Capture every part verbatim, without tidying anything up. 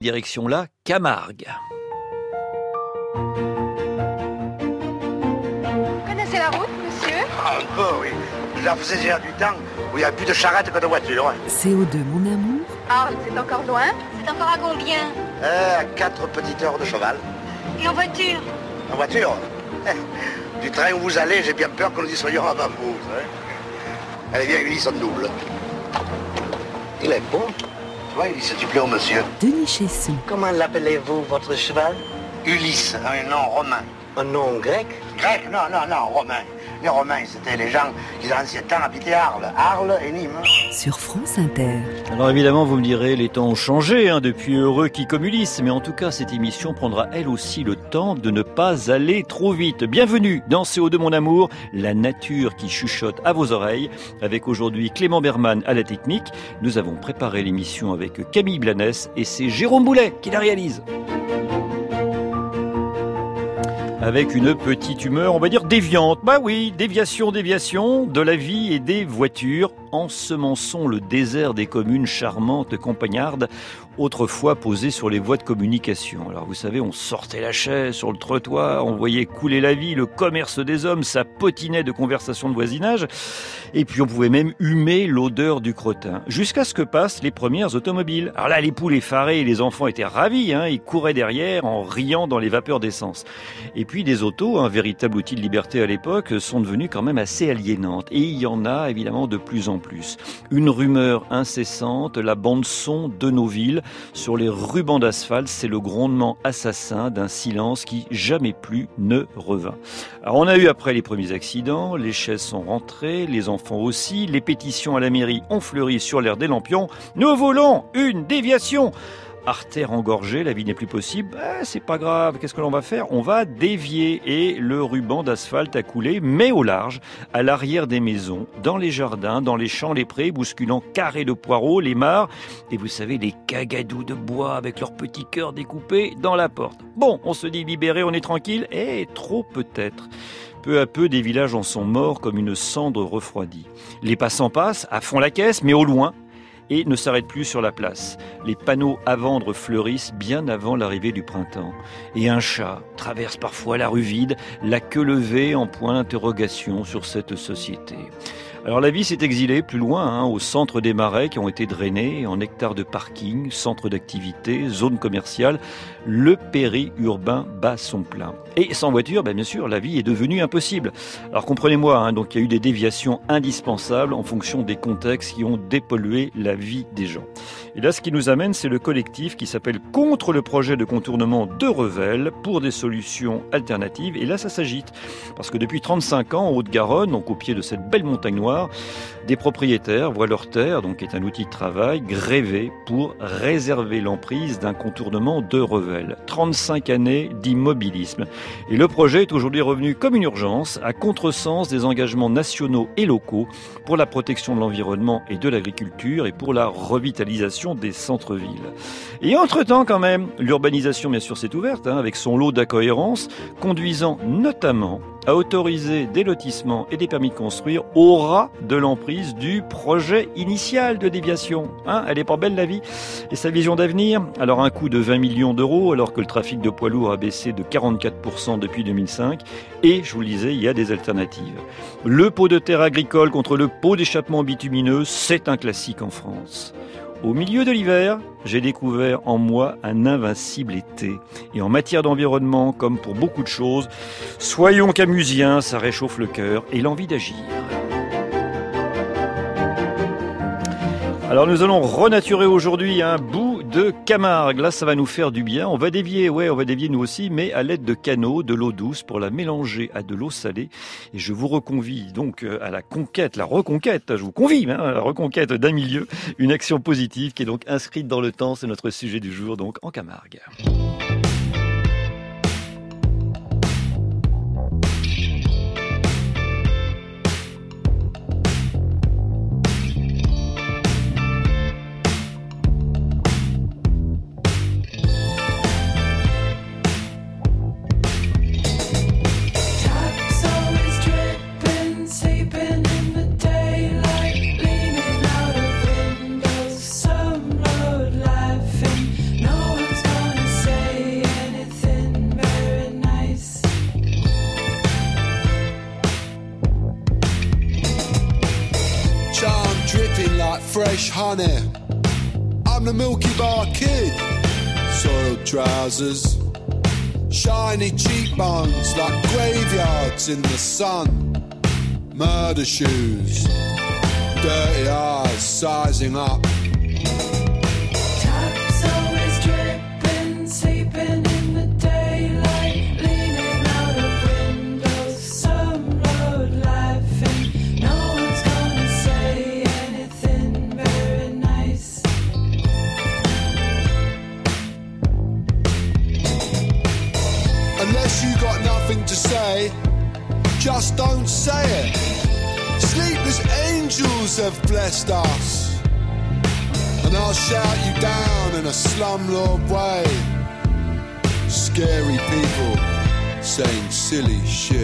Direction la Camargue. Vous connaissez la route, monsieur? Ah, un peu, oui. Je la faisais déjà du temps où il n'y a plus de charrette que de voiture. C O deux, mon amour. Arles, c'est encore loin? C'est encore à combien? Euh, à quatre petites heures de cheval. Et en voiture? En voiture eh, du train où vous allez, j'ai bien peur que nous y soyons avant vous. Vous savez. Allez, viens, Ulysse, en double. Il est beau. Tu vois, Ulysse, tu plais au monsieur. Denis Chesson. Comment l'appelez-vous, votre cheval? Ulysse, un nom romain. Un nom grec? Grec? Non, non, non, romain. Les Romains, c'était les gens qui, dans l'ancien temps, habitaient Arles. Arles et Nîmes. Sur France Inter. Alors évidemment, vous me direz, les temps ont changé, hein, depuis Heureux qui comme Ulysse. Mais en tout cas, cette émission prendra elle aussi le temps de ne pas aller trop vite. Bienvenue dans C O deux, mon amour, la nature qui chuchote à vos oreilles. Avec aujourd'hui Clément Berman à la technique. Nous avons préparé l'émission avec Camille Blanès et c'est Jérôme Boulet qui la réalise. Avec une petite humeur, on va dire déviante. Bah oui, déviation, déviation de la vie et des voitures. Ensemençons le désert des communes charmantes campagnardes, autrefois posées sur les voies de communication. Alors vous savez, on sortait la chaise sur le trottoir, on voyait couler la vie, le commerce des hommes, ça potinait de conversations de voisinage. Et puis on pouvait même humer l'odeur du crottin. Jusqu'à ce que passent les premières automobiles. Alors là, les poules effarées et les enfants étaient ravis, hein, ils couraient derrière en riant dans les vapeurs d'essence. Et puis des autos, un véritable outil de liberté à l'époque, sont devenues quand même assez aliénantes. Et il y en a évidemment de plus en plus. Une rumeur incessante, la bande-son de nos villes. Sur les rubans d'asphalte, c'est le grondement assassin d'un silence qui jamais plus ne revint. Alors on a eu après les premiers accidents, les chaises sont rentrées, les enfants aussi, les pétitions à la mairie ont fleuri sur l'air des lampions. Nous voulons une déviation! Artère engorgée, la vie n'est plus possible, bah, c'est pas grave, qu'est-ce que l'on va faire? On va dévier et le ruban d'asphalte a coulé, mais au large, à l'arrière des maisons, dans les jardins, dans les champs, les prés, bousculant carrés de poireaux, les mares, et vous savez, les cagadous de bois avec leurs petits cœurs découpés dans la porte. Bon, on se dit libéré, on est tranquille, et trop peut-être. Peu à peu, des villages en sont morts comme une cendre refroidie. Les passants passent, à fond la caisse, mais au loin, et ne s'arrête plus sur la place. Les panneaux à vendre fleurissent bien avant l'arrivée du printemps. Et un chat traverse parfois la rue vide, la queue levée en point d'interrogation sur cette société. Alors la vie s'est exilée plus loin, hein, au centre des marais qui ont été drainés, en hectares de parking, centres d'activité, zones commerciales. Le périurbain bat son plein. Et sans voiture, ben bien sûr, la vie est devenue impossible. Alors comprenez-moi, hein, donc il y a eu des déviations indispensables en fonction des contextes qui ont dépollué la vie des gens. Et là, ce qui nous amène, c'est le collectif qui s'appelle Contre le projet de contournement de Revel pour des solutions alternatives. Et là, ça s'agite. Parce que depuis trente-cinq ans, en Haute-Garonne, donc au pied de cette belle montagne noire, des propriétaires voient leur terre, donc qui est un outil de travail, grévée pour réserver l'emprise d'un contournement de Revel. trente-cinq années d'immobilisme. Et le projet est aujourd'hui revenu comme une urgence, à contresens des engagements nationaux et locaux pour la protection de l'environnement et de l'agriculture et pour la revitalisation des centres-villes. Et entre-temps, quand même, l'urbanisation, bien sûr, s'est ouverte, hein, avec son lot d'incohérences, conduisant notamment à autoriser des lotissements et des permis de construire au ras de l'emprise du projet initial de déviation. Hein, elle est pas belle la vie. Et sa vision d'avenir? Alors un coût de vingt millions d'euros, alors que le trafic de poids lourds a baissé de quarante-quatre pour cent depuis deux mille cinq. Et, je vous le disais, il y a des alternatives. Le pot de terre agricole contre le pot d'échappement bitumineux, c'est un classique en France. Au milieu de l'hiver, j'ai découvert en moi un invincible été. Et en matière d'environnement, comme pour beaucoup de choses, soyons camusiens, ça réchauffe le cœur et l'envie d'agir. Alors nous allons renaturer aujourd'hui un bout de Camargue. Là, ça va nous faire du bien. On va dévier, ouais, on va dévier nous aussi, mais à l'aide de canaux, de l'eau douce pour la mélanger à de l'eau salée. Et je vous reconvie donc à la conquête, la reconquête, je vous convie hein, à la reconquête d'un milieu, une action positive qui est donc inscrite dans le temps. C'est notre sujet du jour, donc en Camargue. No one's fresh honey. I'm the Milky Bar kid. Soiled trousers, shiny cheekbones like graveyards in the sun. Murder shoes, dirty eyes sizing up. Taps always dripping, sleeping in the daylight, leaning out of windows, some road laughing. No one's gonna say anything very nice. Unless you got nothing to say, just don't say it. Sleepless angels have blessed us, and I'll shout you down in a slumlord way. Scary people saying silly shit.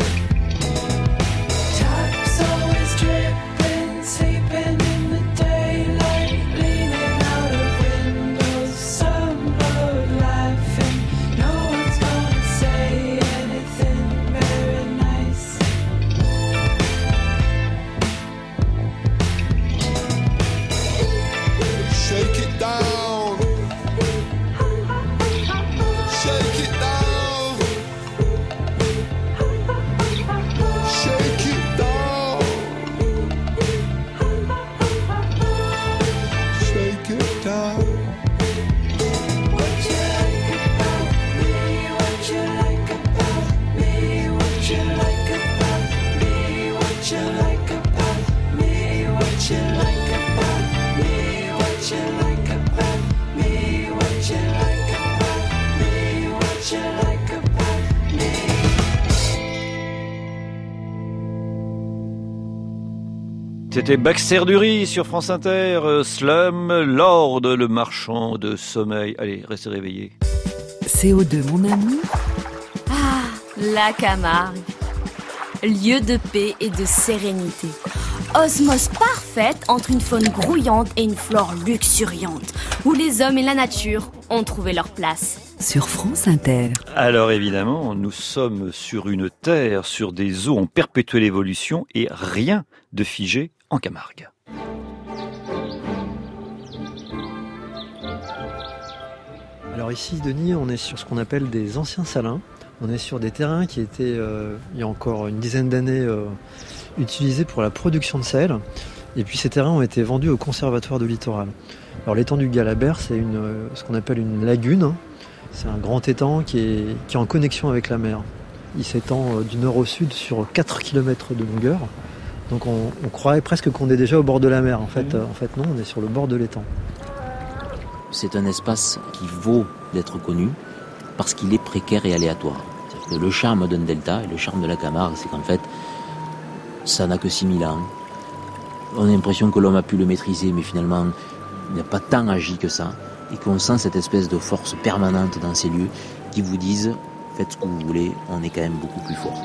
Taps always dripping, sleeping in the daylight, leaning out of windows, some road laughing. No one's gonna say anything very nice. Shake it down, shake it down, shake it down, shake it down. What you like about me? What you like about me? What you like about me? What you like about me? What you like about me? What you like about me? What you like about me? What you like about me? C'était Baxter Dury sur France Inter, euh, Slum Lord, le marchand de sommeil. Allez, restez réveillés. C O deux, mon amour. Ah, la Camargue. Lieu de paix et de sérénité. Osmose parfaite entre une faune grouillante et une flore luxuriante, où les hommes et la nature ont trouvé leur place. Sur France Inter. Alors évidemment, nous sommes sur une terre, sur des eaux en perpétuelle évolution et rien de figé en Camargue. Alors ici, Denis, on est sur ce qu'on appelle des anciens salins. On est sur des terrains qui étaient, euh, il y a encore une dizaine d'années, euh, utilisés pour la production de sel. Et puis ces terrains ont été vendus au Conservatoire du Littoral. Alors l'étang du Galabert, c'est une, euh, ce qu'on appelle une lagune. C'est un grand étang qui est, qui est en connexion avec la mer. Il s'étend euh, du nord au sud sur quatre kilomètres de longueur. Donc on, on croirait presque qu'on est déjà au bord de la mer. En fait, euh, en fait non, on est sur le bord de l'étang. C'est un espace qui vaut d'être connu parce qu'il est précaire et aléatoire. C'est-à-dire que le charme d'un delta et le charme de la Camargue, c'est qu'en fait, ça n'a que six mille ans. On a l'impression que l'homme a pu le maîtriser, mais finalement, il n'a pas tant agi que ça. Et qu'on sent cette espèce de force permanente dans ces lieux qui vous disent, faites ce que vous voulez, on est quand même beaucoup plus fort.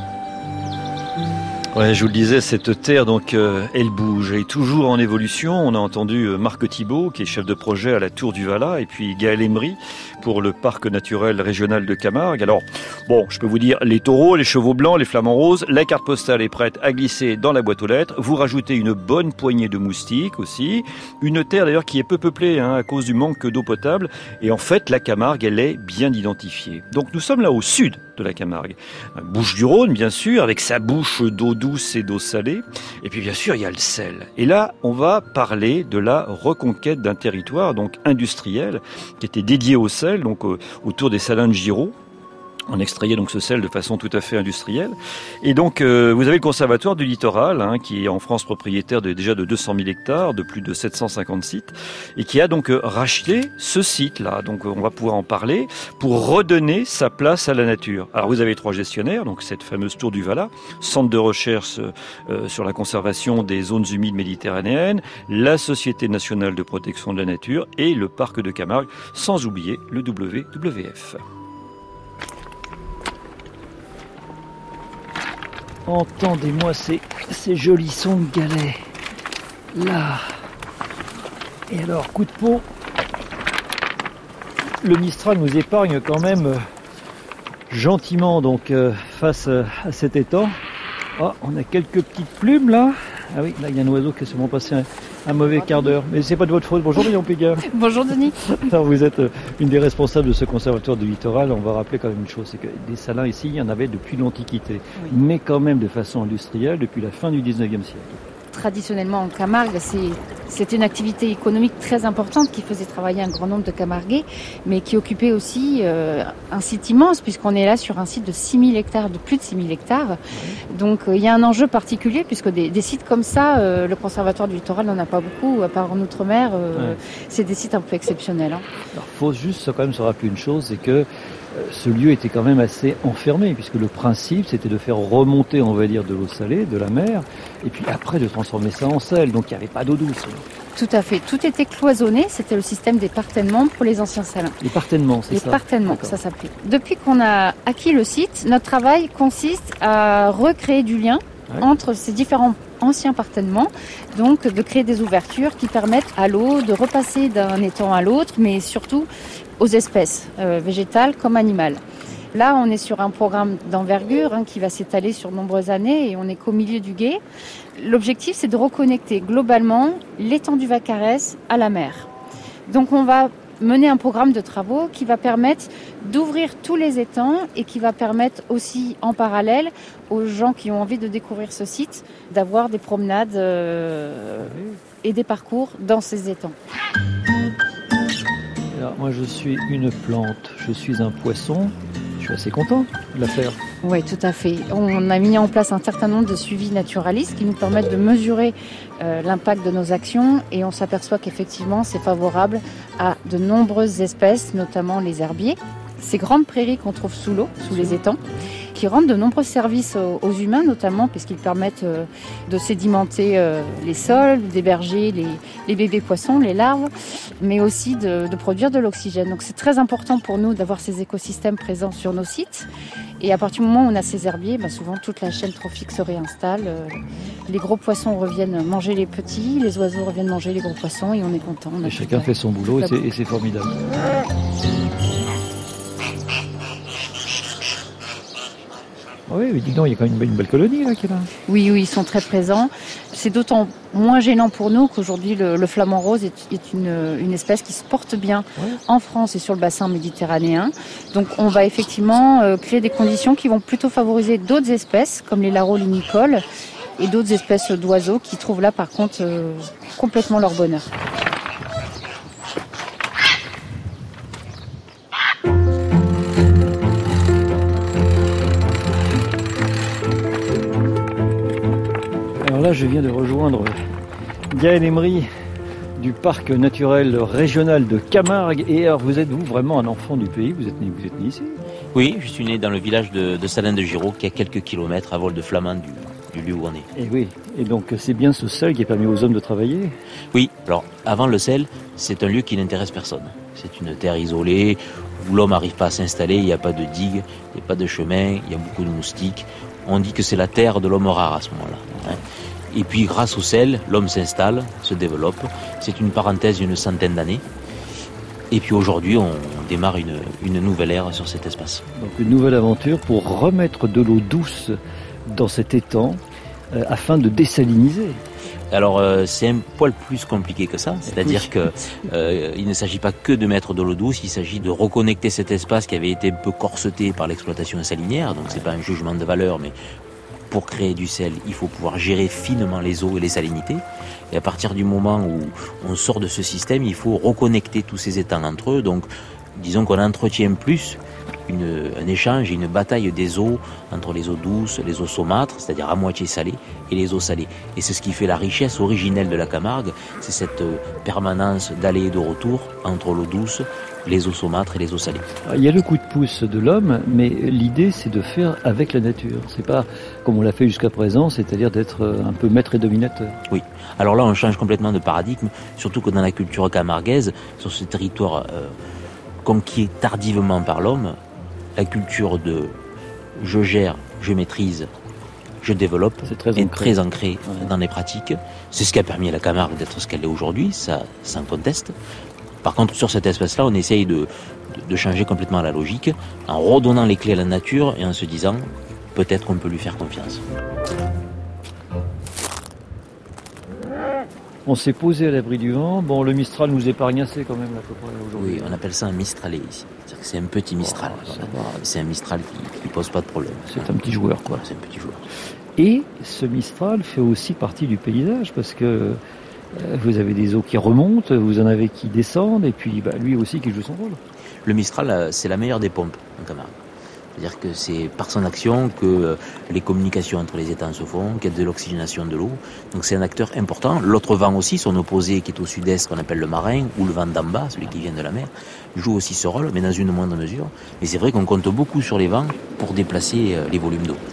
Ouais, je vous le disais, cette terre, donc, euh, elle bouge, elle est toujours en évolution. On a entendu euh, Marc Thibault, qui est chef de projet à la Tour du Valat, et puis Gaël Emery pour le parc naturel régional de Camargue. Alors, bon, je peux vous dire, les taureaux, les chevaux blancs, les flamants roses, la carte postale est prête à glisser dans la boîte aux lettres. Vous rajoutez une bonne poignée de moustiques aussi. Une terre d'ailleurs qui est peu peuplée hein, à cause du manque d'eau potable. Et en fait, la Camargue, elle est bien identifiée. Donc nous sommes là au sud de la Camargue. Bouches-du-Rhône, bien sûr, avec sa bouche d'eau douce et d'eau salée. Et puis bien sûr, il y a le sel. Et là, on va parler de la reconquête d'un territoire donc industriel qui était dédié au sel, donc euh, autour des salins de Giraud. On extrayait donc ce sel de façon tout à fait industrielle. Et donc, euh, vous avez le Conservatoire du Littoral, hein, qui est en France propriétaire de, déjà de deux cent mille hectares, de plus de sept cent cinquante sites, et qui a donc euh, racheté ce site-là. Donc, on va pouvoir en parler pour redonner sa place à la nature. Alors, vous avez trois gestionnaires, donc cette fameuse Tour du Valat, centre de recherche euh, sur la conservation des zones humides méditerranéennes, la Société nationale de protection de la nature et le parc de Camargue, sans oublier le W W F. Entendez-moi ces, ces jolis sons de galets. Là. Et alors, coup de peau. Le Mistral nous épargne quand même euh, gentiment donc euh, face euh, à cet étang. Oh, on a quelques petites plumes là. Ah oui, là il y a un oiseau qui est sûrement passé Un mauvais quart d'heure. Mais c'est pas de votre faute. Bonjour Marion Péga. Bonjour Denis. Alors vous êtes une des responsables de ce conservatoire du littoral. On va rappeler quand même une chose, c'est que des salins ici, il y en avait depuis l'Antiquité. Oui. Mais quand même de façon industrielle depuis la fin du dix-neuvième siècle. Traditionnellement en Camargue, c'est, c'est une activité économique très importante qui faisait travailler un grand nombre de Camarguais, mais qui occupait aussi euh, un site immense, puisqu'on est là sur un site de six mille hectares, de plus de six mille hectares. Ouais. Donc euh, il y a un enjeu particulier, puisque des, des sites comme ça, euh, le Conservatoire du littoral n'en a pas beaucoup, à part en Outre-mer, euh, ouais. C'est des sites un peu exceptionnels. Hein. Alors il faut juste quand même se rappeler une chose, c'est que ce lieu était quand même assez enfermé, puisque le principe, c'était de faire remonter, on va dire, de l'eau salée, de la mer, et puis après de transformer ça en sel. Donc il n'y avait pas d'eau douce. Tout à fait. Tout était cloisonné. C'était le système des partennements pour les anciens salins. Les partennements, c'est les ça Les partennements, D'accord. ça s'appelait. Depuis qu'on a acquis le site, notre travail consiste à recréer du lien ouais. entre ces différents anciens partennements, donc de créer des ouvertures qui permettent à l'eau de repasser d'un étang à l'autre, mais surtout aux espèces euh, végétales comme animales. Là, on est sur un programme d'envergure hein, qui va s'étaler sur de nombreuses années et on est qu'au milieu du gué. L'objectif, c'est de reconnecter globalement l'étang du Vaccarès à la mer. Donc, on va mener un programme de travaux qui va permettre d'ouvrir tous les étangs et qui va permettre aussi en parallèle aux gens qui ont envie de découvrir ce site d'avoir des promenades euh, et des parcours dans ces étangs. Alors, moi, je suis une plante, je suis un poisson. Je suis assez content de la faire. Oui, tout à fait. On a mis en place un certain nombre de suivis naturalistes qui nous permettent de mesurer euh, l'impact de nos actions et on s'aperçoit qu'effectivement, c'est favorable à de nombreuses espèces, notamment les herbiers. Ces grandes prairies qu'on trouve sous l'eau, sous les étangs, qui rendent de nombreux services aux, aux humains, notamment puisqu'ils permettent euh, de sédimenter euh, les sols, d'héberger les, les bébés poissons, les larves, mais aussi de, de produire de l'oxygène. Donc c'est très important pour nous d'avoir ces écosystèmes présents sur nos sites. Et à partir du moment où on a ces herbiers, bah souvent toute la chaîne trophique se réinstalle. Euh, les gros poissons reviennent manger les petits, les oiseaux reviennent manger les gros poissons et on est content. On et chacun fait son boulot et c'est, et c'est formidable. Oui, mais dis donc, il y a quand même une belle colonie là qui est là. Oui, oui, ils sont très présents. C'est d'autant moins gênant pour nous qu'aujourd'hui le, le flamant rose est, est une, une espèce qui se porte bien ouais. en France et sur le bassin méditerranéen. Donc on va effectivement euh, créer des conditions qui vont plutôt favoriser d'autres espèces comme les larraux limicoles et d'autres espèces d'oiseaux qui trouvent là par contre euh, complètement leur bonheur. Là, je viens de rejoindre Gaël Emery du parc naturel régional de Camargue. Et alors, vous êtes vous vraiment un enfant du pays? Vous êtes né, vous êtes né ici? Oui, je suis né dans le village de, de Salins de Giraud, qui est à quelques kilomètres à vol de Flamand du, du lieu où on est. Et oui. Et donc, c'est bien ce sel qui a permis aux hommes de travailler? Oui. Alors, avant le sel, c'est un lieu qui n'intéresse personne. C'est une terre isolée où l'homme n'arrive pas à s'installer. Il n'y a pas de digue, il n'y a pas de chemin, il y a beaucoup de moustiques. On dit que c'est la terre de l'homme rare à ce moment-là. Hein. Et puis, grâce au sel, l'homme s'installe, se développe. C'est une parenthèse d'une centaine d'années. Et puis aujourd'hui, on démarre une, une nouvelle ère sur cet espace. Donc une nouvelle aventure pour remettre de l'eau douce dans cet étang euh, afin de désaliniser. Alors euh, c'est un poil plus compliqué que ça, c'est-à-dire oui. que euh, il ne s'agit pas que de mettre de l'eau douce, il s'agit de reconnecter cet espace qui avait été un peu corseté par l'exploitation salinière, donc c'est pas un jugement de valeur, mais pour créer du sel, il faut pouvoir gérer finement les eaux et les salinités. Et à partir du moment où on sort de ce système, il faut reconnecter tous ces étangs entre eux. Donc, disons qu'on entretient plus une, un échange et une bataille des eaux entre les eaux douces, les eaux saumâtres, c'est-à-dire à moitié salées, et les eaux salées. Et c'est ce qui fait la richesse originelle de la Camargue, c'est cette permanence d'aller et de retour entre l'eau douce, les eaux saumâtres et les eaux salées. Il y a le coup de pouce de l'homme, mais l'idée c'est de faire avec la nature. C'est pas comme on l'a fait jusqu'à présent, c'est-à-dire d'être un peu maître et dominateur. Oui. Alors là, on change complètement de paradigme, surtout que dans la culture camarguaise, sur ce territoire euh, conquis tardivement par l'homme, la culture de je gère, je maîtrise, je développe très est très ancrée ouais. dans les pratiques. C'est ce qui a permis à la Camargue d'être ce qu'elle est aujourd'hui, ça sans conteste. Par contre, sur cet espace-là, on essaye de, de, de changer complètement la logique en redonnant les clés à la nature et en se disant peut-être qu'on peut lui faire confiance. On s'est posé à l'abri du vent. Bon, le Mistral nous épargne assez quand même à peu près aujourd'hui. Oui, on appelle ça un Mistralet ici. C'est-à-dire que c'est un petit Mistral. Oh, voilà. C'est un Mistral qui, qui pose pas de problème. C'est un petit joueur, quoi. C'est un petit joueur. Et ce Mistral fait aussi partie du paysage parce que euh, vous avez des eaux qui remontent, vous en avez qui descendent, et puis bah, lui aussi qui joue son rôle. Le Mistral, c'est la meilleure des pompes en Camargue. C'est-à-dire que c'est par son action que les communications entre les étangs se font, qu'il y a de l'oxygénation de l'eau. Donc c'est un acteur important. L'autre vent aussi, son opposé qui est au sud-est, qu'on appelle le marin, ou le vent d'en bas, celui qui vient de la mer, joue aussi ce rôle, mais dans une moindre mesure. Mais c'est vrai qu'on compte beaucoup sur les vents pour déplacer les volumes d'eau.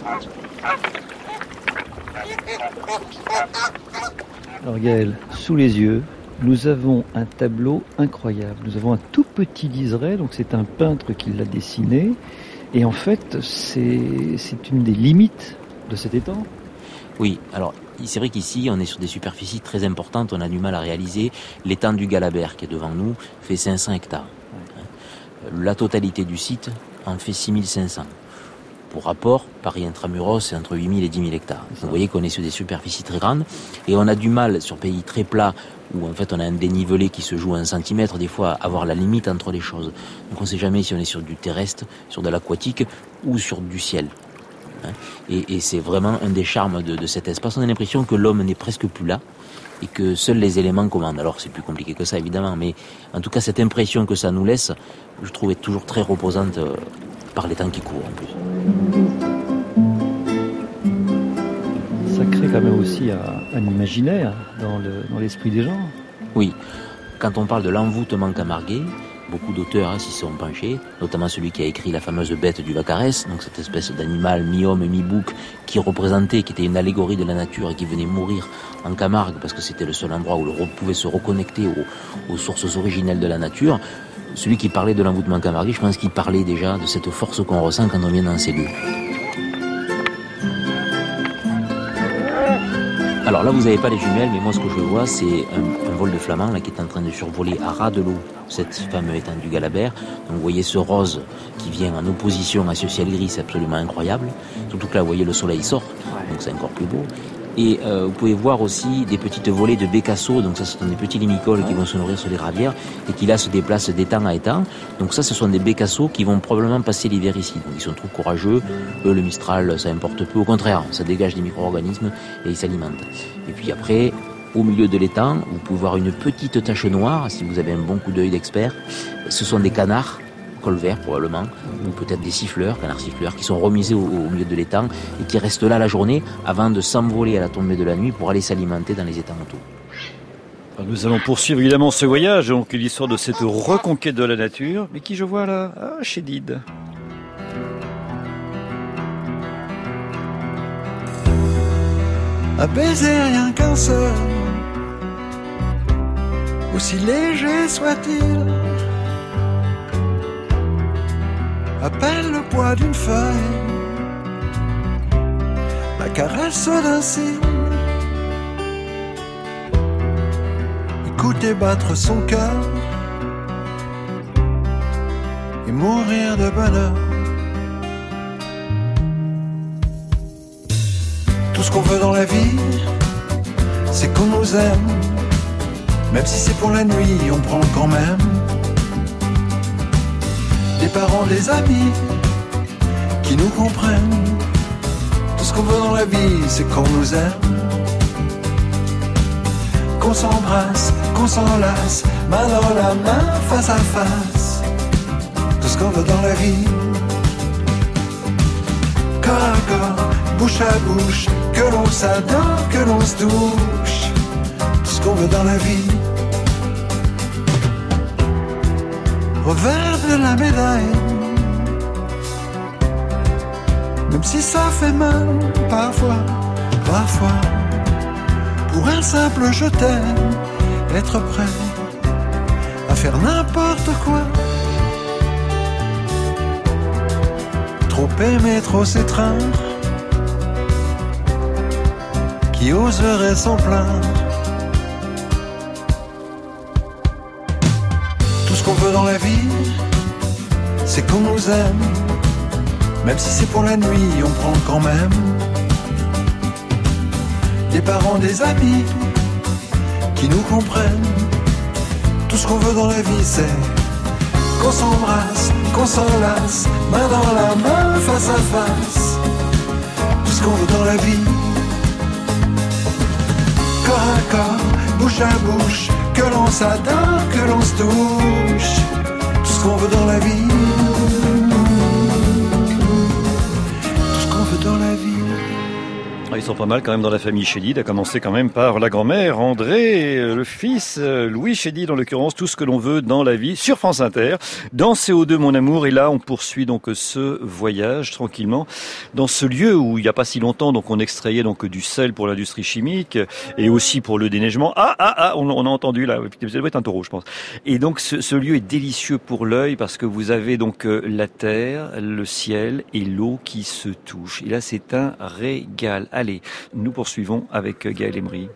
Alors Gaël, sous les yeux, nous avons un tableau incroyable. Nous avons un tout petit liseré, donc c'est un peintre qui l'a dessiné. Et en fait, c'est, c'est une des limites de cet étang. Oui, alors c'est vrai qu'ici, on est sur des superficies très importantes. On a du mal à réaliser. L'étang du Galabert, qui est devant nous, fait cinq cents hectares. La totalité du site en fait six mille cinq cents. Pour rapport, Paris intramuros, c'est entre huit mille et dix mille hectares. Donc vous voyez qu'on est sur des superficies très grandes. Et on a du mal, sur pays très plats, où en fait on a un dénivelé qui se joue à un centimètre, des fois, à avoir la limite entre les choses. Donc on ne sait jamais si on est sur du terrestre, sur de l'aquatique ou sur du ciel. Et, et c'est vraiment un des charmes de, de cet espace. On a l'impression que l'homme n'est presque plus là et que seuls les éléments commandent. Alors c'est plus compliqué que ça, évidemment, mais en tout cas cette impression que ça nous laisse, je trouve est toujours très reposante par les temps qui courent en plus. Ça crée quand même aussi un, un imaginaire dans, le, dans l'esprit des gens. Oui, quand on parle de l'envoûtement camarguais, beaucoup d'auteurs hein, s'y sont penchés, notamment celui qui a écrit la fameuse bête du Vaccarès, donc cette espèce d'animal mi-homme, mi-bouc, qui représentait, qui était une allégorie de la nature et qui venait mourir en Camargue, parce que c'était le seul endroit où l'on pouvait se reconnecter aux, aux sources originelles de la nature. Celui qui parlait de l'envoûtement camarguais, je pense qu'il parlait déjà de cette force qu'on ressent quand on vient dans ces lieux. Alors là, vous n'avez pas les jumelles, mais moi, ce que je vois, c'est un, un vol de flamand là, qui est en train de survoler à ras de l'eau cette fameuse étang du Galabert. Donc vous voyez ce rose qui vient en opposition à ce ciel gris, c'est absolument incroyable. Surtout que là, vous voyez, le soleil sort, donc c'est encore plus beau. Et euh, vous pouvez voir aussi des petites volées de bécassos, donc ça ce sont des petits limicoles qui vont se nourrir sur les gravières et qui là se déplacent d'étang à étang. Donc ça ce sont des bécassos qui vont probablement passer l'hiver ici. Donc ils sont trop courageux, eux le Mistral ça importe peu, au contraire ça dégage des micro-organismes et ils s'alimentent. Et puis après, au milieu de l'étang, vous pouvez voir une petite tache noire, si vous avez un bon coup d'œil d'expert, ce sont des canards, colverts probablement, ou peut-être des siffleurs, canards siffleurs, qui sont remisés au, au milieu de l'étang et qui restent là la journée avant de s'envoler à la tombée de la nuit pour aller s'alimenter dans les étangs autour. Alors nous allons poursuivre évidemment ce voyage, donc l'histoire de cette reconquête de la nature, mais qui je vois là, ah, Chédid. Un baiser rien qu'un seul, aussi léger soit-il, à peine le poids d'une feuille, la caresse d'un cygne. Écouter battre son cœur et mourir de bonheur. Tout ce qu'on veut dans la vie, c'est qu'on nous aime. Même si c'est pour la nuit, on prend quand même. Des parents, des amis qui nous comprennent. Tout ce qu'on veut dans la vie, c'est qu'on nous aime. Qu'on s'embrasse, qu'on s'enlace, main dans la main, face à face. Tout ce qu'on veut dans la vie. Corps à corps, bouche à bouche, que l'on s'adore, que l'on se touche. Tout ce qu'on veut dans la vie. Revers de la médaille, même si ça fait mal parfois, parfois, pour un simple je t'aime, être prêt à faire n'importe quoi. Trop aimer, trop s'étreindre, qui oserait s'en plaindre. Tout ce qu'on veut dans la vie, c'est qu'on nous aime. Même si c'est pour la nuit, on prend quand même. Des parents, des amis qui nous comprennent. Tout ce qu'on veut dans la vie, c'est qu'on s'embrasse, qu'on s'enlace, main dans la main, face à face. Tout ce qu'on veut dans la vie, corps à corps, bouche à bouche, que l'on s'adore, que l'on se touche. Tout ce qu'on veut dans la vie, tout ce qu'on veut dans la vie. Ils sont pas mal quand même dans la famille Chédid, à commencer quand même par la grand-mère André, le fils Louis Chédid en l'occurrence, tout ce que l'on veut dans la vie sur France Inter, dans C O deux mon amour. Et là on poursuit donc ce voyage tranquillement dans ce lieu où il n'y a pas si longtemps donc on extrayait donc du sel pour l'industrie chimique et aussi pour le déneigement. Ah ah ah, on, on a entendu là, ça doit être un taureau je pense. Et donc ce, ce lieu est délicieux pour l'œil parce que vous avez donc la terre, le ciel et l'eau qui se touchent. Et là c'est un régal. Allez, nous poursuivons avec Gaël Emery.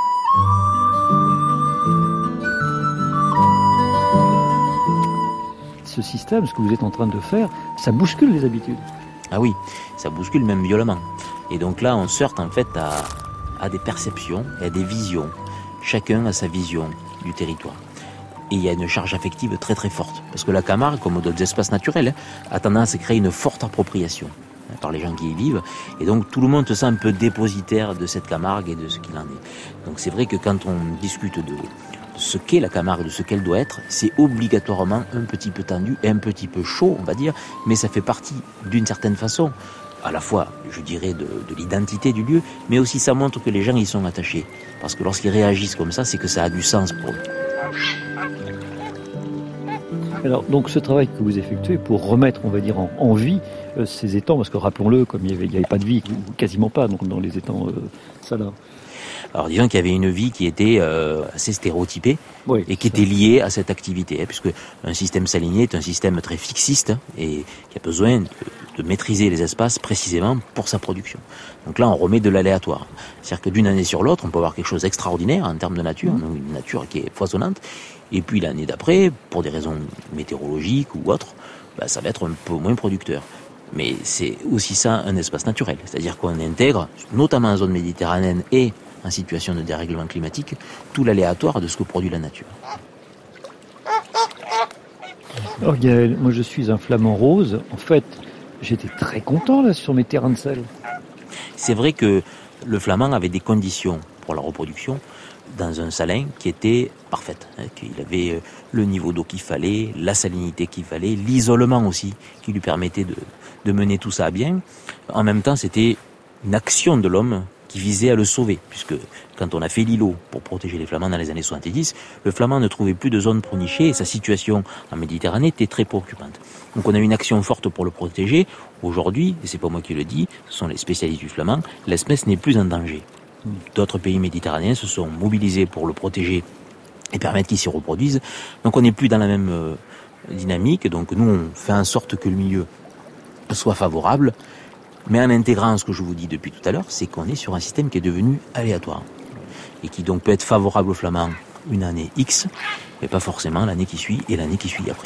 Ce système, ce que vous êtes en train de faire, ça bouscule les habitudes. Ah oui, ça bouscule même violemment. Et donc là, on se heurte en fait à, à des perceptions et à des visions. Chacun a sa vision du territoire. Et il y a une charge affective très très forte. Parce que la Camargue, comme d'autres espaces naturels, a tendance à créer une forte appropriation par les gens qui y vivent, et donc tout le monde se sent un peu dépositaire de cette Camargue et de ce qu'il en est. Donc c'est vrai que quand on discute de ce qu'est la Camargue, de ce qu'elle doit être, c'est obligatoirement un petit peu tendu et un petit peu chaud, on va dire, mais ça fait partie d'une certaine façon, à la fois, je dirais, de, de l'identité du lieu, mais aussi ça montre que les gens y sont attachés. Parce que lorsqu'ils réagissent comme ça, c'est que ça a du sens pour eux. Alors, donc, ce travail que vous effectuez pour remettre, on va dire, en, en vie euh, ces étangs, parce que rappelons-le, comme il n'y avait, avait pas de vie, ou quasiment pas, donc dans les étangs euh, salins. Alors, disons qu'il y avait une vie qui était euh, assez stéréotypée, oui, et qui était liée à cette activité, hein, puisque un système salinier est un système très fixiste et qui a besoin de, de maîtriser les espaces précisément pour sa production. Donc là, on remet de l'aléatoire. C'est-à-dire que d'une année sur l'autre, on peut avoir quelque chose d'extraordinaire en termes de nature, mmh. une nature qui est foisonnante. Et puis l'année d'après, pour des raisons météorologiques ou autres, bah, ça va être un peu moins producteur. Mais c'est aussi ça un espace naturel. C'est-à-dire qu'on intègre, notamment en zone méditerranéenne et en situation de dérèglement climatique, tout l'aléatoire de ce que produit la nature. Alors Gaël, moi je suis un flamand rose. En fait, j'étais très content là sur mes terrains de sel. C'est vrai que le flamand avait des conditions pour la reproduction dans un salin qui était parfaite, hein, qu'il avait le niveau d'eau qu'il fallait, la salinité qu'il fallait, l'isolement aussi qui lui permettait de, de mener tout ça à bien. En même temps, c'était une action de l'homme qui visait à le sauver, puisque quand on a fait l'îlot pour protéger les flamands dans les années soixante-dix, le flamand ne trouvait plus de zone pour nicher et sa situation en Méditerranée était très préoccupante. Donc on a une action forte pour le protéger. Aujourd'hui, et c'est pas moi qui le dis, ce sont les spécialistes du flamand, l'espèce n'est plus en danger. D'autres pays méditerranéens se sont mobilisés pour le protéger et permettre qu'il s'y reproduise. Donc on n'est plus dans la même euh, dynamique. Donc nous, on fait en sorte que le milieu soit favorable. Mais en intégrant ce que je vous dis depuis tout à l'heure, c'est qu'on est sur un système qui est devenu aléatoire. Et qui donc peut être favorable aux flamands une année X, mais pas forcément l'année qui suit et l'année qui suit après.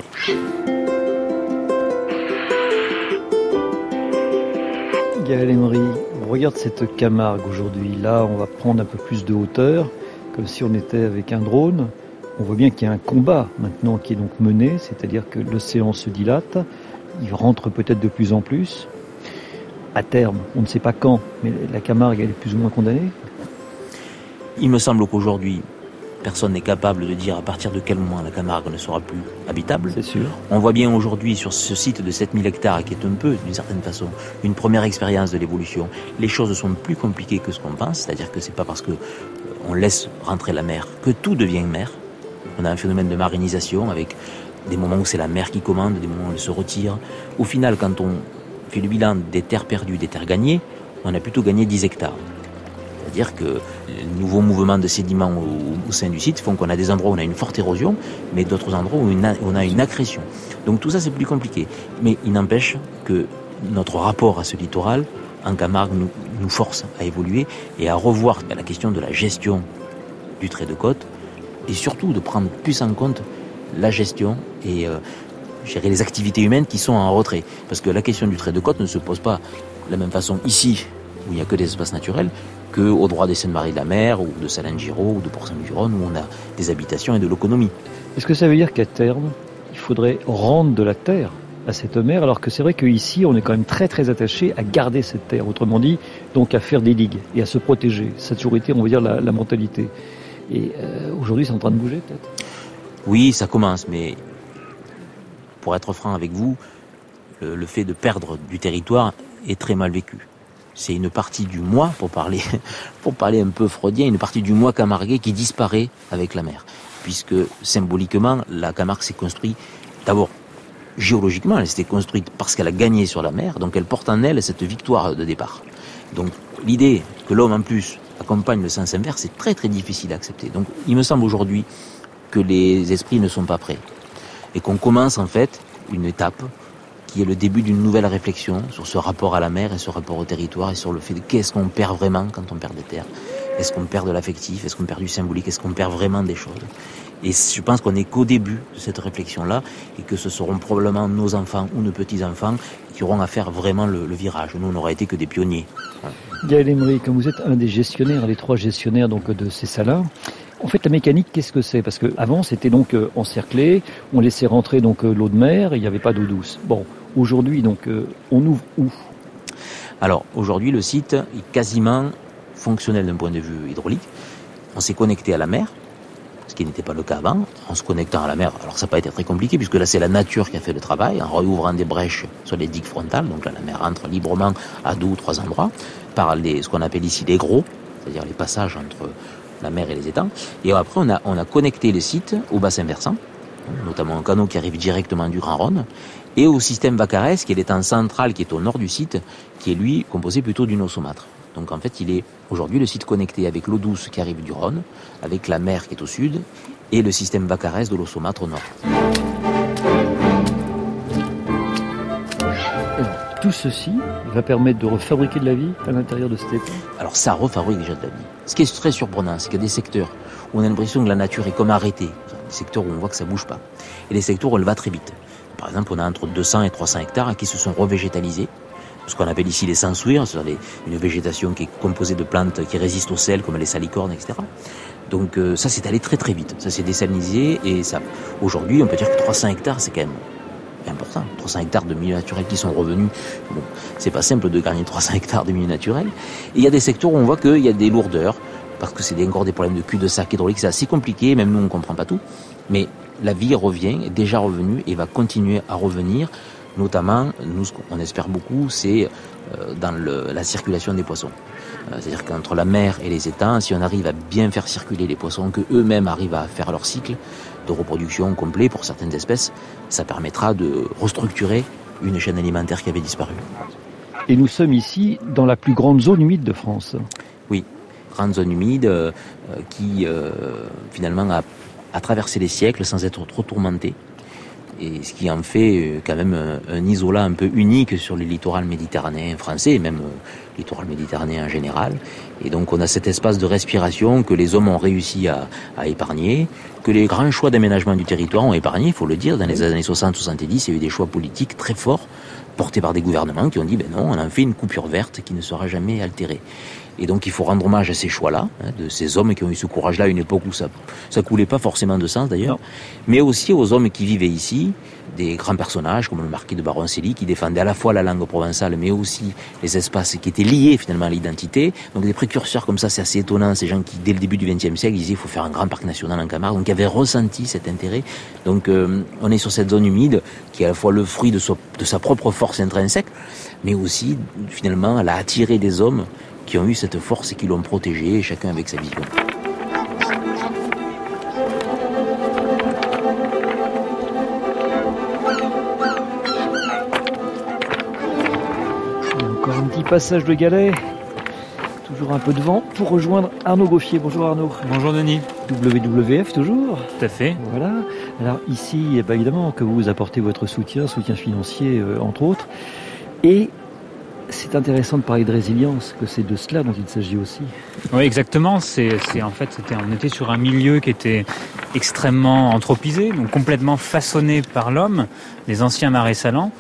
Gaël Emery, on regarde cette Camargue aujourd'hui. Là, on va prendre un peu plus de hauteur, comme si on était avec un drone. On voit bien qu'il y a un combat maintenant qui est donc mené, c'est-à-dire que l'océan se dilate, il rentre peut-être de plus en plus. À terme, on ne sait pas quand, mais la Camargue, elle est plus ou moins condamnée. Il me semble qu'aujourd'hui, personne n'est capable de dire à partir de quel moment la Camargue ne sera plus habitable. C'est sûr. On voit bien aujourd'hui sur ce site de sept mille hectares, qui est un peu, d'une certaine façon, une première expérience de l'évolution, les choses sont plus compliquées que ce qu'on pense, c'est-à-dire que c'est pas parce que on laisse rentrer la mer que tout devient mer. On a un phénomène de marinisation avec des moments où c'est la mer qui commande, des moments où elle se retire. Au final, quand on fait le bilan des terres perdues, des terres gagnées, on a plutôt gagné dix hectares. C'est-à-dire que les nouveaux mouvements de sédiments au, au sein du site font qu'on a des endroits où on a une forte érosion, mais d'autres endroits où une, on a une accrétion. Donc tout ça, c'est plus compliqué. Mais il n'empêche que notre rapport à ce littoral, en Camargue, nous, nous force à évoluer et à revoir la question de la gestion du trait de côte et surtout de prendre plus en compte la gestion et euh, gérer les activités humaines qui sont en retrait. Parce que la question du trait de côte ne se pose pas de la même façon ici, où il n'y a que des espaces naturels, qu'au droit des Saintes-Maries de la Mer, ou de Salins-Giraud, ou de Port-Saint-Louis-du-Rhône, où on a des habitations et de l'économie. Est-ce que ça veut dire qu'à terme, il faudrait rendre de la terre à cette mer, alors que c'est vrai qu'ici, on est quand même très très attaché à garder cette terre, autrement dit, donc à faire des digues et à se protéger. Ça a toujours été, on va dire, la, la mentalité. Et euh, aujourd'hui, c'est en train de bouger, peut-être ? Oui, ça commence, mais pour être franc avec vous, le, le fait de perdre du territoire est très mal vécu. C'est une partie du moi, pour parler, pour parler un peu freudien, une partie du moi camarguais qui disparaît avec la mer. Puisque symboliquement, la Camargue s'est construite d'abord géologiquement, elle s'était construite parce qu'elle a gagné sur la mer, donc elle porte en elle cette victoire de départ. Donc l'idée que l'homme en plus accompagne le sens inverse, c'est très très difficile à accepter. Donc il me semble aujourd'hui que les esprits ne sont pas prêts et qu'on commence en fait une étape qui est le début d'une nouvelle réflexion sur ce rapport à la mer et ce rapport au territoire et sur le fait de qu'est-ce qu'on perd vraiment quand on perd des terres. Est-ce qu'on perd de l'affectif? Est-ce qu'on perd du symbolique? Est-ce qu'on perd vraiment des choses? Et je pense qu'on n'est qu'au début de cette réflexion-là et que ce seront probablement nos enfants ou nos petits-enfants qui auront à faire vraiment le, le virage. Nous, on n'aura été que des pionniers. Gaël Emery, comme vous êtes un des gestionnaires, les trois gestionnaires donc de ces salins, en fait, la mécanique, qu'est-ce que c'est? Parce qu'avant, c'était donc euh, encerclé, on laissait rentrer donc euh, l'eau de mer, il n'y avait pas d'eau douce. Bon, aujourd'hui, donc, euh, on ouvre où? Alors, aujourd'hui, le site est quasiment fonctionnel d'un point de vue hydraulique. On s'est connecté à la mer, ce qui n'était pas le cas avant. En se connectant à la mer, alors ça n'a pas été très compliqué, puisque là, c'est la nature qui a fait le travail, en réouvrant des brèches sur les digues frontales. Donc là, la mer entre librement à deux ou trois endroits, par les, ce qu'on appelle ici les gros, c'est-à-dire les passages entre la mer et les étangs. Et après, on a, on a connecté les sites au bassin versant, notamment un canot qui arrive directement du Grand Rhône, et au système Vacarès, qui est l'étang central qui est au nord du site, qui est lui composé plutôt d'une eau saumâtre. Donc en fait, il est aujourd'hui le site connecté avec l'eau douce qui arrive du Rhône, avec la mer qui est au sud, et le système Vacarès de l'eau saumâtre au nord. Tout ceci va permettre de refabriquer de la vie à l'intérieur de cet étang? Alors ça refabrique déjà de la vie. Ce qui est très surprenant, c'est qu'il y a des secteurs où on a l'impression que la nature est comme arrêtée, des secteurs où on voit que ça bouge pas, et des secteurs où elle va très vite. Par exemple, on a entre deux cents et trois cents hectares qui se sont revégétalisés, ce qu'on appelle ici les sans-souires, c'est-à-dire une végétation qui est composée de plantes qui résistent au sel, comme les salicornes, et cetera. Donc euh, ça s'est allé très très vite, ça s'est désalinisé, et ça, aujourd'hui, on peut dire que trois cents hectares, c'est quand même important. trois cents hectares de milieux naturels qui sont revenus. Bon, c'est pas simple de gagner trois cents hectares de milieux naturels. Et il y a des secteurs où on voit qu'il y a des lourdeurs, parce que c'est encore des problèmes de cul-de-sac hydraulique, c'est assez compliqué, même nous on comprend pas tout. Mais la vie revient, est déjà revenue et va continuer à revenir, notamment, nous ce qu'on espère beaucoup, c'est euh, dans le, la circulation des poissons. Euh, c'est-à-dire qu'entre la mer et les étangs, si on arrive à bien faire circuler les poissons, que eux-mêmes arrivent à faire leur cycle de reproduction complet pour certaines espèces, ça permettra de restructurer une chaîne alimentaire qui avait disparu. Et nous sommes ici dans la plus grande zone humide de France. Oui, grande zone humide euh, qui euh, finalement a, a traversé les siècles sans être trop tourmentée. Et ce qui en fait quand même un, un isolat un peu unique sur le littoral méditerranéen français, et même le littoral méditerranéen en général. Et donc on a cet espace de respiration que les hommes ont réussi à, à épargner, que les grands choix d'aménagement du territoire ont épargné, il faut le dire. Dans les années soixante soixante-dix, il y a eu des choix politiques très forts, portés par des gouvernements qui ont dit ben non, on en fait une coupure verte qui ne sera jamais altérée. Et donc il faut rendre hommage à ces choix-là, hein, de ces hommes qui ont eu ce courage-là à une époque où ça ça coulait pas forcément de sens d'ailleurs, mais aussi aux hommes qui vivaient ici, des grands personnages comme le marquis de Baroncelli qui défendait à la fois la langue provençale mais aussi les espaces qui étaient liés finalement à l'identité. Donc des précurseurs comme ça, c'est assez étonnant, ces gens qui dès le début du vingtième siècle disaient il faut faire un grand parc national en Camargue, donc qui avaient ressenti cet intérêt. Donc euh, on est sur cette zone humide qui est à la fois le fruit de, so, de sa propre force intrinsèque, mais aussi finalement elle a attiré des hommes qui ont eu cette force et qui l'ont protégé, chacun avec sa vision. Et encore un petit passage de galets, toujours un peu de vent, pour rejoindre Arnaud Gauffier. Bonjour Arnaud. Bonjour Denis. W W F toujours. Tout à fait. Voilà. Alors ici, eh bien, évidemment que vous apportez votre soutien, soutien financier euh, entre autres, et c'est intéressant de parler de résilience, que c'est de cela dont il s'agit aussi. Oui, exactement. C'est, c'est en fait, c'était, on était sur un milieu qui était extrêmement anthropisé, donc complètement façonné par l'homme, les anciens marais salants,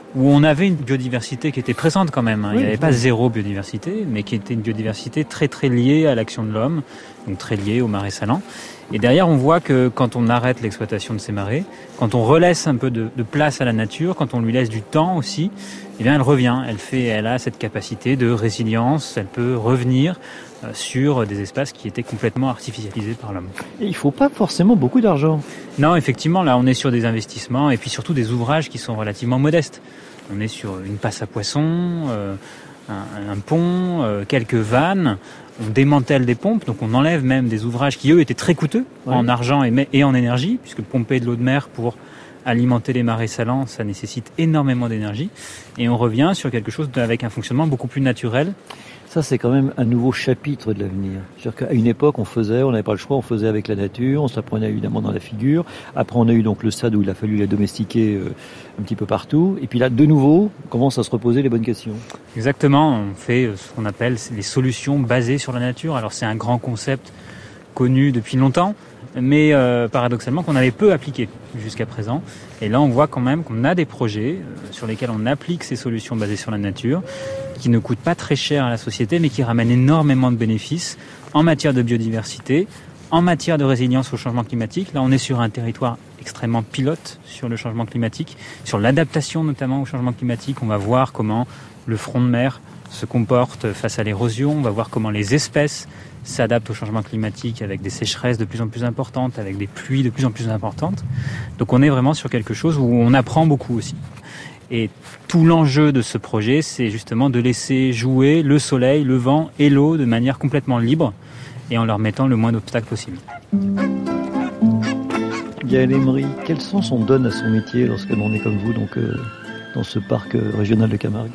où on avait une biodiversité qui était présente quand même. Hein. Oui, Il n'y avait oui. pas zéro biodiversité, mais qui était une biodiversité très très liée à l'action de l'homme, donc très liée aux marais salants. Et derrière, on voit que quand on arrête l'exploitation de ces marais, quand on relaisse un peu de, de place à la nature, quand on lui laisse du temps aussi, eh bien, elle revient. Elle fait, elle a cette capacité de résilience. Elle peut revenir euh, sur des espaces qui étaient complètement artificialisés par l'homme. Et il faut pas forcément beaucoup d'argent. Non, effectivement, là, on est sur des investissements et puis surtout des ouvrages qui sont relativement modestes. On est sur une passe à poissons, euh, un, un pont, euh, quelques vannes. On démantèle des pompes, donc on enlève même des ouvrages qui, eux, étaient très coûteux Ouais. en argent et, et en énergie, puisque pomper de l'eau de mer pour alimenter les marais salants, ça nécessite énormément d'énergie. Et on revient sur quelque chose avec un fonctionnement beaucoup plus naturel. Ça, c'est quand même un nouveau chapitre de l'avenir. C'est-à-dire qu'à une époque, on faisait, on n'avait pas le choix, on faisait avec la nature, on se la prenait évidemment dans la figure. Après, on a eu donc le stade où il a fallu la domestiquer euh, un petit peu partout. Et puis là, de nouveau, on commence à se reposer les bonnes questions. Exactement, on fait ce qu'on appelle les solutions basées sur la nature. Alors c'est un grand concept connu depuis longtemps, mais euh, paradoxalement qu'on avait peu appliqué jusqu'à présent. Et là, on voit quand même qu'on a des projets euh, sur lesquels on applique ces solutions basées sur la nature, qui ne coûtent pas très cher à la société, mais qui ramènent énormément de bénéfices en matière de biodiversité, en matière de résilience au changement climatique. Là, on est sur un territoire extrêmement pilote sur le changement climatique, sur l'adaptation notamment au changement climatique. On va voir comment le front de mer se comporte face à l'érosion. On va voir comment les espèces s'adaptent au changement climatique avec des sécheresses de plus en plus importantes, avec des pluies de plus en plus importantes. Donc on est vraiment sur quelque chose où on apprend beaucoup aussi. Et tout l'enjeu de ce projet, c'est justement de laisser jouer le soleil, le vent et l'eau de manière complètement libre et en leur mettant le moins d'obstacles possible. Gaël Emery, quel sens on donne à son métier lorsque l'on est comme vous, donc euh, dans ce parc euh, régional de Camargue?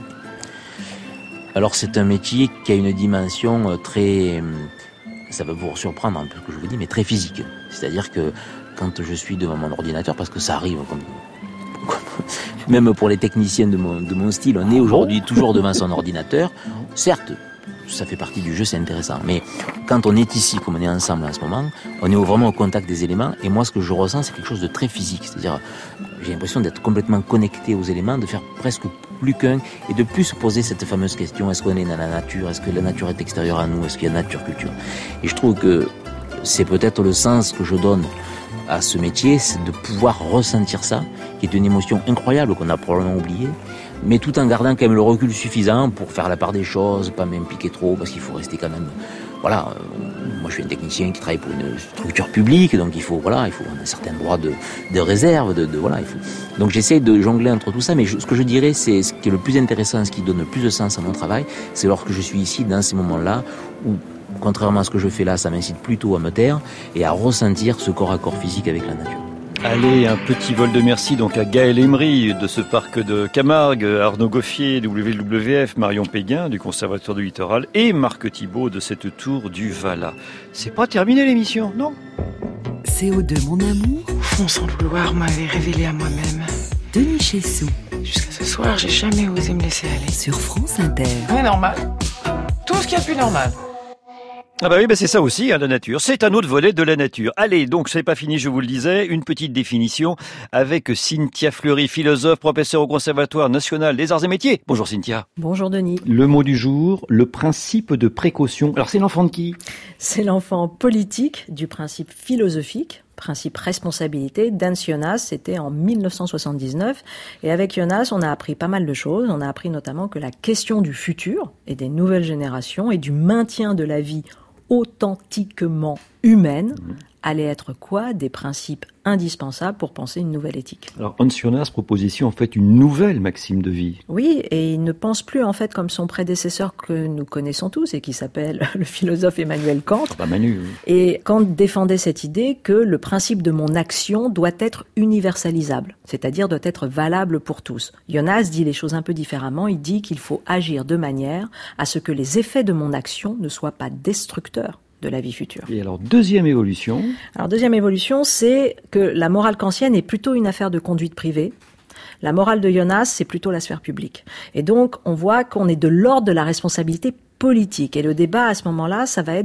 Alors c'est un métier qui a une dimension euh, très, euh, ça va vous surprendre un peu ce que je vous dis, mais très physique. C'est-à-dire que quand je suis devant mon ordinateur, parce que ça arrive, comme, comme, même pour les techniciens de mon, de mon style, on est aujourd'hui toujours devant son ordinateur. Certes, ça fait partie du jeu, c'est intéressant. Mais quand on est ici, comme on est ensemble en ce moment, on est vraiment au contact des éléments. Et moi, ce que je ressens, c'est quelque chose de très physique. C'est-à-dire, j'ai l'impression d'être complètement connecté aux éléments, de faire presque plus qu'un, et de plus se poser cette fameuse question, est-ce qu'on est dans la nature? Est-ce que la nature est extérieure à nous? Est-ce qu'il y a nature-culture? Et je trouve que c'est peut-être le sens que je donne à ce métier, c'est de pouvoir ressentir ça, qui est une émotion incroyable qu'on a probablement oubliée, mais tout en gardant quand même le recul suffisant pour faire la part des choses, pas m'impliquer trop, parce qu'il faut rester quand même... Voilà, euh, moi je suis un technicien qui travaille pour une structure publique, donc il faut, voilà, il faut un certain droit de, de réserve, de, de voilà, il faut. Donc j'essaie de jongler entre tout ça, mais je, ce que je dirais, c'est ce qui est le plus intéressant, ce qui donne le plus de sens à mon travail, c'est lorsque je suis ici, dans ces moments-là, où, contrairement à ce que je fais là, ça m'incite plutôt à me taire et à ressentir ce corps à corps physique avec la nature. Allez, un petit vol de merci donc à Gaël Emery de ce parc de Camargue, Arnaud Goffier, W W F, Marion Péguin du Conservatoire du Littoral et Marc Thibault de cette tour du Valat. C'est pas terminé l'émission, non? C O deux, mon amour. Fond sans vouloir m'avait révélé à moi-même. Denis Chessou. Jusqu'à ce soir, j'ai jamais osé me laisser aller. Sur France Inter. Ouais, normal. Tout ce qu'il y a de plus normal. Ah bah oui, bah c'est ça aussi, hein, la nature. C'est un autre volet de la nature. Allez, donc c'est pas fini, je vous le disais, une petite définition avec Cynthia Fleury, philosophe, professeure au Conservatoire national des arts et métiers. Bonjour Cynthia. Bonjour Denis. Le mot du jour, le principe de précaution. Alors c'est l'enfant de qui? C'est l'enfant politique du principe philosophique, principe responsabilité d'Hans Jonas, c'était en mille neuf cent soixante-dix-neuf. Et avec Jonas, on a appris pas mal de choses. On a appris notamment que la question du futur et des nouvelles générations et du maintien de la vie authentiquement humaine allait être quoi? Des principes indispensables pour penser une nouvelle éthique. Alors Hans Jonas propose ici en fait une nouvelle maxime de vie. Oui, et il ne pense plus en fait comme son prédécesseur que nous connaissons tous et qui s'appelle le philosophe Emmanuel Kant. Bah Manu. Oui. Et Kant défendait cette idée que le principe de mon action doit être universalisable, c'est-à-dire doit être valable pour tous. Jonas dit les choses un peu différemment, il dit qu'il faut agir de manière à ce que les effets de mon action ne soient pas destructeurs de la vie future. Et alors, deuxième évolution. Alors, deuxième évolution, c'est que la morale kantienne est plutôt une affaire de conduite privée. La morale de Jonas, c'est plutôt la sphère publique. Et donc, on voit qu'on est de l'ordre de la responsabilité politique. Et le débat, à ce moment-là, ça va être de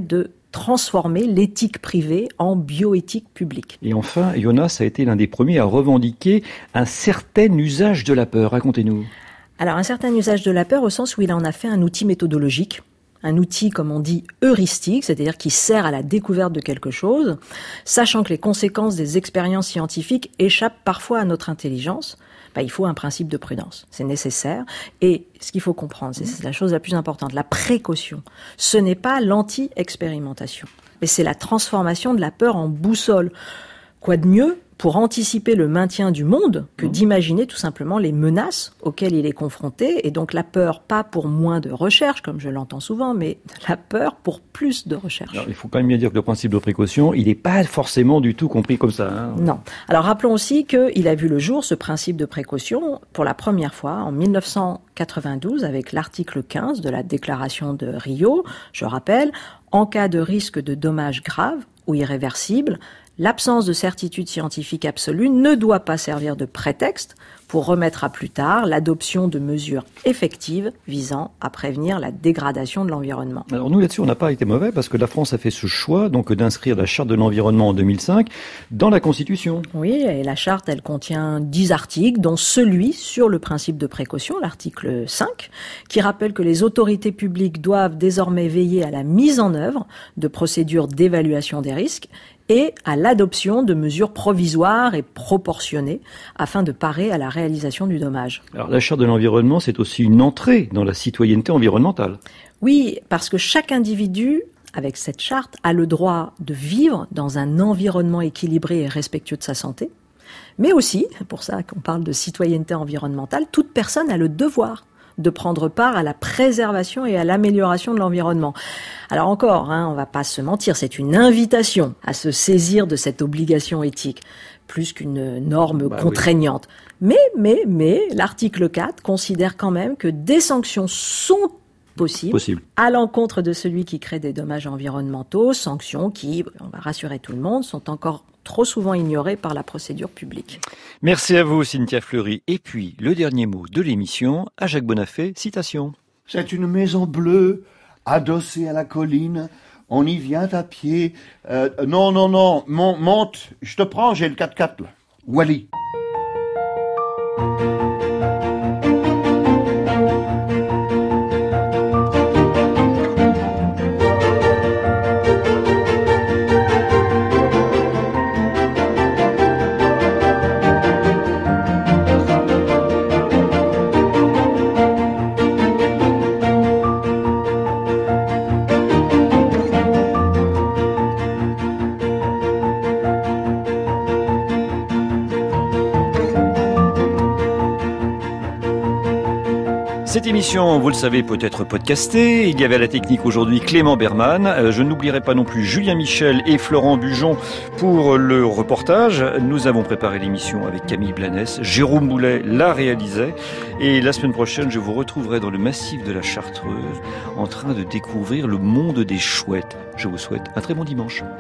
transformer l'éthique privée en bioéthique publique. Et enfin, Jonas a été l'un des premiers à revendiquer un certain usage de la peur. Racontez-nous. Alors, un certain usage de la peur au sens où il en a fait un outil méthodologique, un outil, comme on dit, heuristique, c'est-à-dire qui sert à la découverte de quelque chose, sachant que les conséquences des expériences scientifiques échappent parfois à notre intelligence. Bah, il faut un principe de prudence, c'est nécessaire. Et ce qu'il faut comprendre, c'est, c'est la chose la plus importante, la précaution. Ce n'est pas l'anti-expérimentation, mais c'est la transformation de la peur en boussole. Quoi de mieux pour anticiper le maintien du monde que d'imaginer tout simplement les menaces auxquelles il est confronté, et donc la peur, pas pour moins de recherche, comme je l'entends souvent, mais la peur pour plus de recherche. Alors, il faut quand même bien dire que le principe de précaution, il n'est pas forcément du tout compris comme ça. Hein. Non. Alors rappelons aussi qu'il a vu le jour, ce principe de précaution, pour la première fois en mille neuf cent quatre-vingt-douze, avec l'article quinze de la Déclaration de Rio. Je rappelle, en cas de risque de dommages graves ou irréversibles, l'absence de certitude scientifique absolue ne doit pas servir de prétexte pour remettre à plus tard l'adoption de mesures effectives visant à prévenir la dégradation de l'environnement. Alors nous là-dessus, on n'a pas été mauvais parce que la France a fait ce choix donc d'inscrire la Charte de l'environnement en deux mille cinq dans la Constitution. Oui, et la Charte, elle contient dix articles, dont celui sur le principe de précaution, l'article cinq, qui rappelle que les autorités publiques doivent désormais veiller à la mise en œuvre de procédures d'évaluation des risques et à l'adoption de mesures provisoires et proportionnées afin de parer à la réalisation du dommage. Alors la Charte de l'environnement, c'est aussi une entrée dans la citoyenneté environnementale. Oui, parce que chaque individu, avec cette charte, a le droit de vivre dans un environnement équilibré et respectueux de sa santé, mais aussi, pour ça qu'on parle de citoyenneté environnementale, toute personne a le devoir de prendre part à la préservation et à l'amélioration de l'environnement. Alors encore, hein, on ne va pas se mentir, c'est une invitation à se saisir de cette obligation éthique, plus qu'une norme bah contraignante. Oui. Mais, mais, mais, l'article quatre considère quand même que des sanctions sont possibles Possible. à l'encontre de celui qui crée des dommages environnementaux, sanctions qui, on va rassurer tout le monde, sont encore trop souvent ignorées par la procédure publique. Merci à vous, Cynthia Fleury. Et puis, le dernier mot de l'émission, à Jacques Bonafé, citation. C'est une maison bleue, adossée à la colline. On y vient à pied. Euh, non, non, non, mon, monte, je te prends, j'ai le quatre-quatre là. Wally. Cette émission, vous le savez, peut être podcastée. Il y avait à la technique aujourd'hui Clément Berman. Je n'oublierai pas non plus Julien Michel et Florent Bujon pour le reportage. Nous avons préparé l'émission avec Camille Blanès. Jérôme Boulet la réalisait. Et la semaine prochaine, je vous retrouverai dans le massif de la Chartreuse en train de découvrir le monde des chouettes. Je vous souhaite un très bon dimanche.